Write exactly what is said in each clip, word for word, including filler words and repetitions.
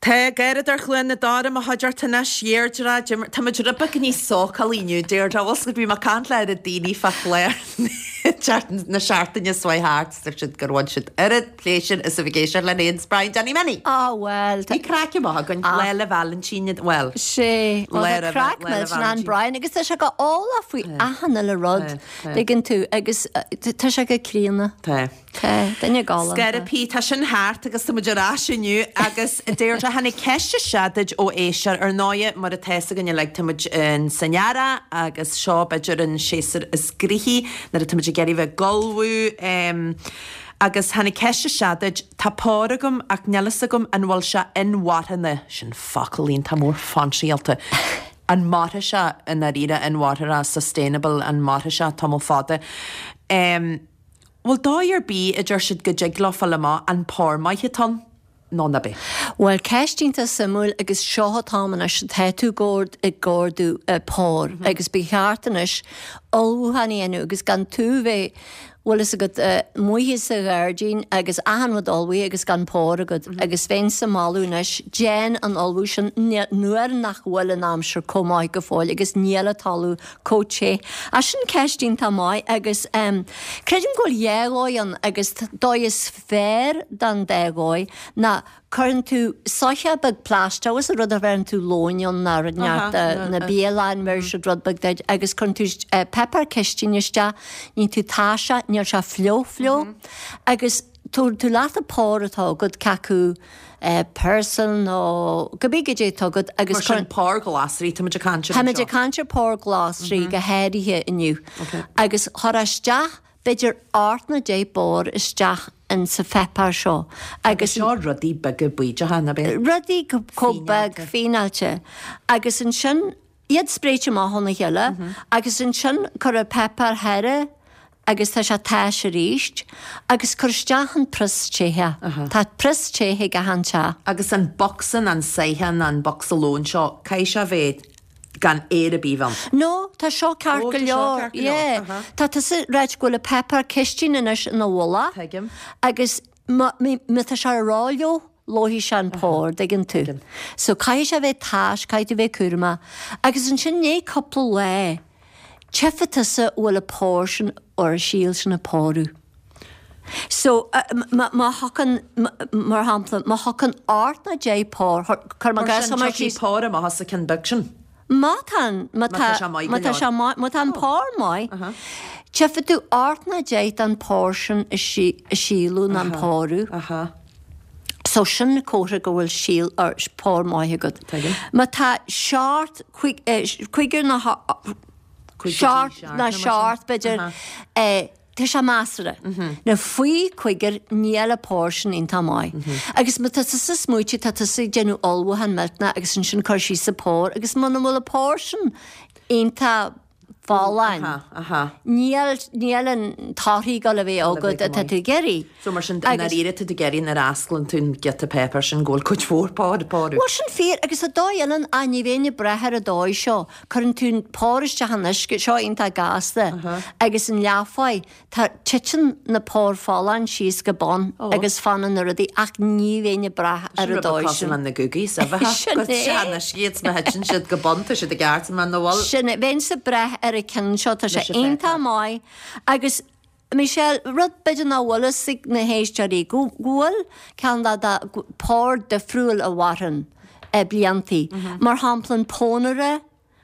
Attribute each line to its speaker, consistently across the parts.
Speaker 1: Tá gaiad ar chluin na dára a haidir tanna siardra tá rubba ní sóchalíniu déir dáhas go bhí mar can leid a daoine fa léir na seaartainine swaithart si gohhaid si arid pléisisin is a bhgéisiir le éon Brian Danny Manny.
Speaker 2: Á bhfuil
Speaker 1: Tá crack má gon leile Valentíine well.
Speaker 2: sé crack an Brian agus tá se go ála faoi ahanana le rud gin tú agus tá se go críanna.
Speaker 1: Tá.
Speaker 2: Danne gála.
Speaker 1: Scarapí tá sin háart agus tamrá sinniu agus déir a hanig ceiste seadid ó éisiir ar náide mar a teessa gan le tuid an sanara agus seo beidir an séar is grihí na a tuid geirí bheith golhú agus hanig ceiste seadid tápáragum ach nelasagum an bhil se inhhahanna sin facalín tá mór fansíalta. An mátha se in a riire inhhatara sustainable an mátha se tamil fada. Um, Well dáir bí a dúir siad go deagla fallama an pór maithe tan ná na bé.
Speaker 2: Well ceistínta samúil agus seotámanna se theú gord i gordú a pór agus bí cheartanis óhaíanú agus gan tú bheith Well is a good muhis a gardín agus ahanmod alwi agus gan pór a good agus féin sa malúnis Jen an alwú sin nuair nach bhfuil an amsir comáid go fáil agus níala talú cóché. A sin ceistín tá mai agus um, credim goil dhéagóin agus dóis fér dan dégói na currn tú socha bag plasta was a rud a bhean tú lóion na neartta na bíalain mer se rud bag deid agus curn tú pepper ceistíneiste ní tú táisa níor se flió flió agus tú tú láta póratá god cacu person ó go big dé tugad agus
Speaker 1: chun pór glasrí tá muidir cantir.
Speaker 2: Tá muidir cantir pór glasrí go héirithe inniu. Agus chorasteach beidir ána dé bór isteach in sa feppar seo. Agus
Speaker 1: seo rudí bag go buide hana be.
Speaker 2: Rudí có bag fínalte. Agus in sin iad spréite má honna heile, agus in sin chur a peppar heire agus tá se táis a ríist, agus chusteach an pristéthe. Tá pristéthe go hanse.
Speaker 1: Agus an boxan an saithan an boxalón seo, cai se bhéad gan éad a bíhan.
Speaker 2: No, tá seo ceart go leor. Tá tá réid go le pepper ceistín inis na bhla agus mi tá se ráileo lóhí se an pór de gin tú. So cai se bheith táis cai tú bheith curma agus an sin né coppla le cheffatasa bhfuil a pór sin or síl sin na póru. So má hacan mar hampla má hacan art na dé pór chu má gas mar sí
Speaker 1: póra má has a cin bug sin.
Speaker 2: Matan, mata mata an pór mai. Chefa tú art na dé an pór a sílú na póru. So sin na córa go bhfuil síl ar pór maithe go. Ma tá seart chuigur na seart na seart beidir tá se másara. Na faoi chuigur níala póirsin in tá mai. Agus mu tá sa smúiti tá tá sa genú olbhahan meltna agus sin sin chuir sí sa pór, agus mana bhfuil a póirsin onanta fálain. Níl an táthí go le bheith ágad a tú geirí.
Speaker 1: So mar sin na ire tú geirí na ascalann tún get a pepper sin ggóil chuid fórpád páú.
Speaker 2: War sin fér agus a dáanan a ní bhéine brethir a dóid seo chun tún páiriste hanas go seo onanta gasasta agus an leafáid tá titin na pór fálain síos go bon agus fanan ar a dí ach ní bhéine breth ar a dóid sin.
Speaker 1: Sin na gugís a bheit siad na hetin siad go bonta siad a gart man na bhil.
Speaker 2: Sinna bhéin sa breth ar a cin seo tá sé onanta mai agus Michelle, rud beidir ná bhla sig na héistearí gúil cean pór de friúil a bharan bliantaí. Mar hamplan pónara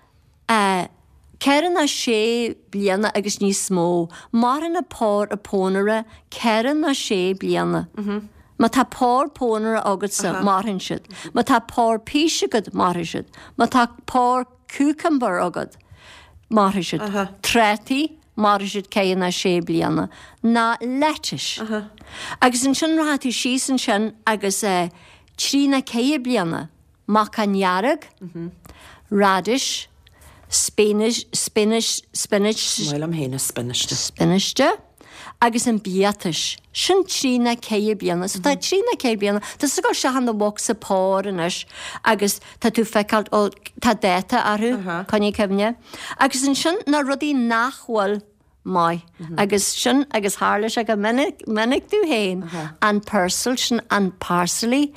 Speaker 2: cean na sé bliana agus níos smó, mar na pór a pónara cean na sé bliana. Ma tá pór pónara agad sa marhin siad. Ma tá pór píisegad marhin siad. Ma tá pór cucumber agad marhin siad. Trétaí mar siad céan na sé bliana na letis. Agus an sin ráthú síos an sin agus trí na cé bliana macanhearag, radish, spinach, spinach, spinach,
Speaker 1: Mhail am héna spiniste.
Speaker 2: Spiniste, agus an beatas. Sin trí na cé bliana. So tá trí na cé bliana. Tás go se han na bhog sa pór inis agus tá tú feicealt ó tá déta arú chuní cemne. Agus an sin na rudí nachhfuil mai. Agus sin agus hála se go minic tú héin an persil sin an parsley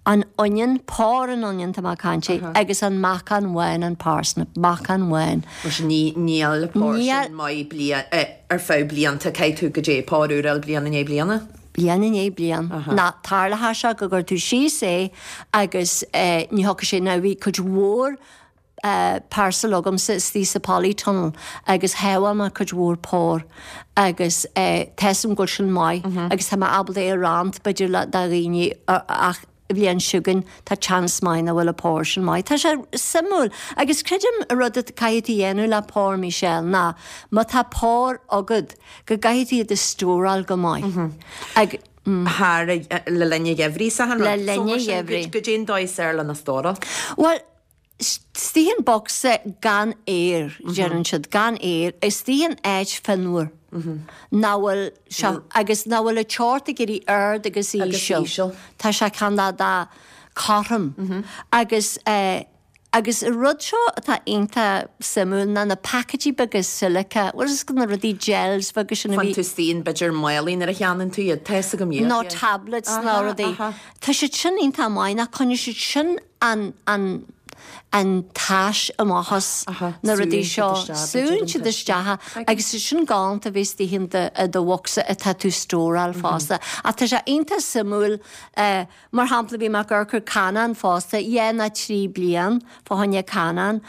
Speaker 2: an onion, pór an onion tá canché, agus an macan wein an parsnip, macan wein.
Speaker 1: Mas ní níl le pór mai blian ar fá blianta cé tú go dé páúil blianana é blianana?
Speaker 2: Blian é blian. Na tarlatha se go gur tú sí sé agus ní hoca sé na bhí chud mhór Uh, parcel agam sa tí sa polytunnel agus hewa ma chud mhór pór agus uh, tesum go sin mai uh-huh. agus ha ma abal é rant beidir le da riine ach bhíon siúgan tá chance mai na bhfuil a pór sin mai. Tá sé simú agus creidim rud a caiití dhéanú le pór Michelle ná má tá pór agad go gaiití de stóráil go mai. Uh-huh. Ag
Speaker 1: Har le lenne jefri sa han
Speaker 2: le lenne jefri
Speaker 1: go dé dóis ar le na stóra?
Speaker 2: Well, stíon boxa gan éir jean siad gan éir is stíon éid fanúir náhfuil agus náhfuil a teirta gurí ard agus ísio tá se chuna dá chom agus agus rud seo atá onanta simú na na packagí bagus silica is go na rudí gels bagus sin
Speaker 1: tú stíon beidir mailín ar a cheanan tú iad te go mí
Speaker 2: ná tablets ná rudí Tá sé sin onanta maiid nach chuine si sin an an an táis amachchas na rudí seo súin si dethe agus sin gáint a bhís hí do bhsa a tatú stóráil fásta. A tá sé onanta simúil mar hapla bhí mar gur canan fásta dhé na trí blian fáhanne canan.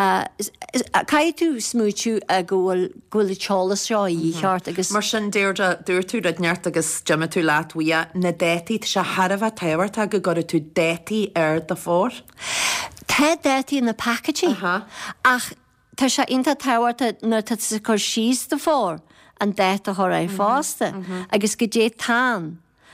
Speaker 2: Cai tú smúitiú a ghfuil ghfuil teolalas seo ícheart agus.
Speaker 1: Mar sin dúir tú a neart agus deime tú láthhuia na détaí se Harbh tehairt a go gur tú détaí ar de fór?
Speaker 2: Tá détaí na packagí ach tá sé onanta táhairta nó tá chu síos de fór an déta thora é fásta agus go dé tá.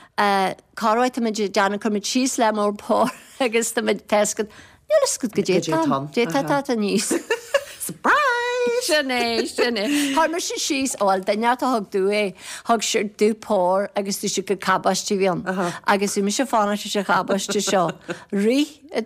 Speaker 2: Cáráid me deanna chu síos le mór pór agus tá teiscad Nílas go go dé tá dé tá a níos.
Speaker 1: Surprise!
Speaker 2: Sinné sinné. Tá mar sin síos áil daneart a thug dú é thug siir dú pór agus tú si go cabbaiste bhíon agus i me se fána se se cabbaiste seo. Rí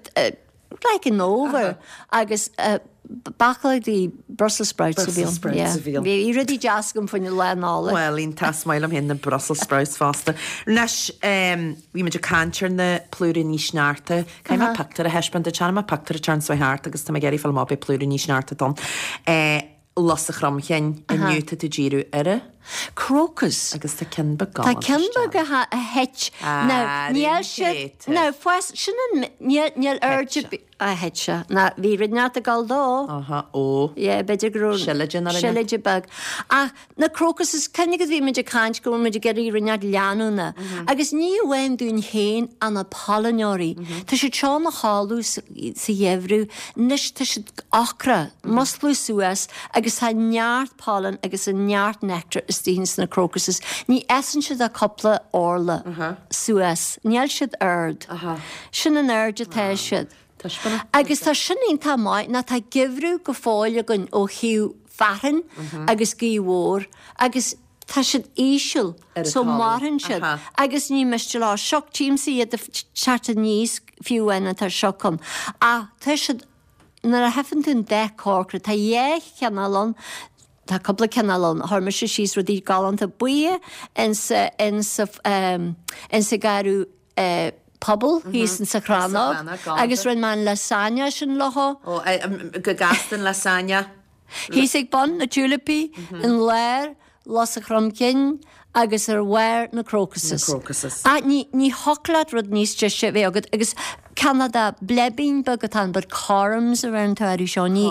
Speaker 2: like an over agus uh, bacala the Brussels sprouts a bhíon. Yeah. Bhí rudí jazz gom faoin le nála.
Speaker 1: Well, ín tas mail am hin na Brussels sprouts fásta. Nes um, bhí meidir cantir na plúra ní snearta. Cai ma pactar a hespan de chana ma pactar a chans o hart agus tá geri fel má be plúra ní snearta don. Eh Las a chramchéin in nniuta tú ddíú ara?
Speaker 2: Crocus.
Speaker 1: Agus tá cinba gá.
Speaker 2: Tá cinba go ha a het. No, níl si. No, fuas sin níl urge a het se. Na, bhí rid neart a gal dó.
Speaker 1: Aha, ó.
Speaker 2: Yeah, beidir grún.
Speaker 1: Sileidir na
Speaker 2: rinne. Sileidir bag. Ach, na crocus is cynnig bhí meidir caint go meidir geri rid neart leanúna. Agus ní wein dún héin an a pollinori. Tá si tro na hálú sa jefrú, nis tá si achra, moslú suas, agus ha neart pollen agus a neart nectar is tíhins na crocuses. Ní esan siad a coppla orla suas. Níl siad ard. Sin an ard a te siad. Agus tá sin tá mai na tá gifrú go fáile gon ó hiú faran agus gíhór agus tá siad íisiil so maran siad agus ní meiste lá seach tíimsaí a charta níos fiúhaine tar seacham a tá siad nar a hefan tún de cócra tá dhé ceanalán tá coppla ceanalán thurma sé síos rudí galanta buí in sa in sa um, in sa garú uh, pobl hís an sacránach agus rin man lasagna sin lotha
Speaker 1: ó go gastan lasagna
Speaker 2: hís ag bon na tulipi in léir las a chromcin agus ar bhhair na crocuses a ní ní hoclad rud níos de sé bheith agad agus Canada blebín bagad an bud carms a bhain tairú seo ní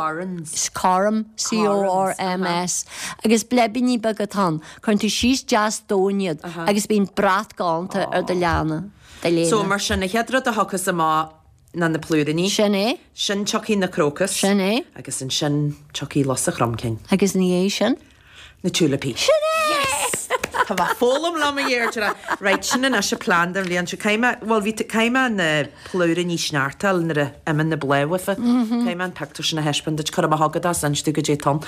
Speaker 2: carm C O R M S agus blebíní bagad an chun tú síos jazz dóiad agus bín brat gáanta ar de leanna.
Speaker 1: So mar sin na cheadrad a hochas a má na na plúdaní.
Speaker 2: Sin é.
Speaker 1: Sin chocí na crocus.
Speaker 2: Sin é.
Speaker 1: Agus sin sin chocí los a chromcin.
Speaker 2: Agus ní é sin.
Speaker 1: Na tulipi.
Speaker 2: Sin é.
Speaker 1: Yes! Tá bh fólam lá a dhéir tera. Right, sin na se plán am líon se caiime, well ví caiime na plúra ní sneartal na a iman na blewifa. Caiime an pactar sin na hespan de chu a hagad san stu go dé tom.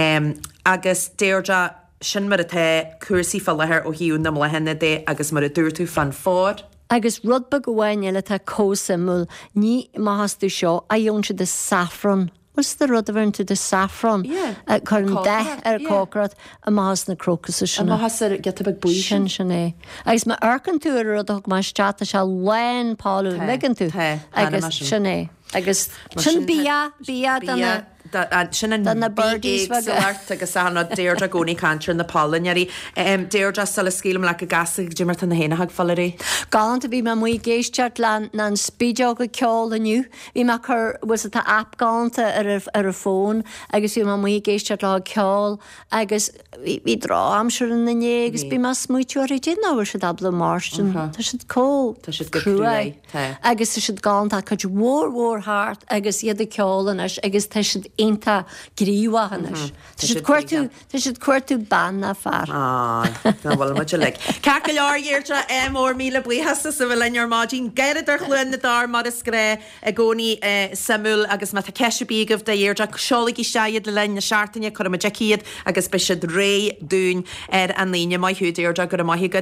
Speaker 1: Agus déirja sin mar a te cuasaí fall lethir ó hiún na le henne dé agus mar a dúirtú fan fór.
Speaker 2: Agus rudba go bhhain eile tá cósa mú ní maithasú seo a dhéon si de saffron was the rud bhain tú de saffron chun de ar cócrat a más na crocus sinna.
Speaker 1: A has ar get bag buí
Speaker 2: sin sinné. Agus ma arcan tú ar rudach má strata se lein páú ligan tú agus sinné. Agus sin bia bia dana
Speaker 1: sin na birdies agus anna Deirdre gcónaí cantir na Paulainnearí. Deirdre sal a scílam le a gasig Jimmart na héna hag fallarí.
Speaker 2: Galanta bhí me muo géisteart le na spídeog go ceol aniu. Bhí me chur was a app galanta ar ar a fón agus bhí me muo géisteart le ceol agus bhí drá amsúr na né agus bhí me smuitiú ar dé náhar se dabla Marston. Tá siad có
Speaker 1: Tá siad cruúé
Speaker 2: agus tá siad galanta chuid mhór mhór hart agus iad a ceolanas agus tá siad inta gríomhanas. Tá siad cuairtú tá siad cuairtú banna far.
Speaker 1: Ah, bhfuil muid le. Caca leir Deirdre é mór míle buíhasta sa bhfuil lear mádín gaiad ar chluin na dar mar is gré a gcónaí samúl agus me ceisibígah de Deirdre seolalaí seiad le lein na seaartaine chu a Jackiad agus be siad ré dún ar an líne mai hiú Deirdre gur a maithí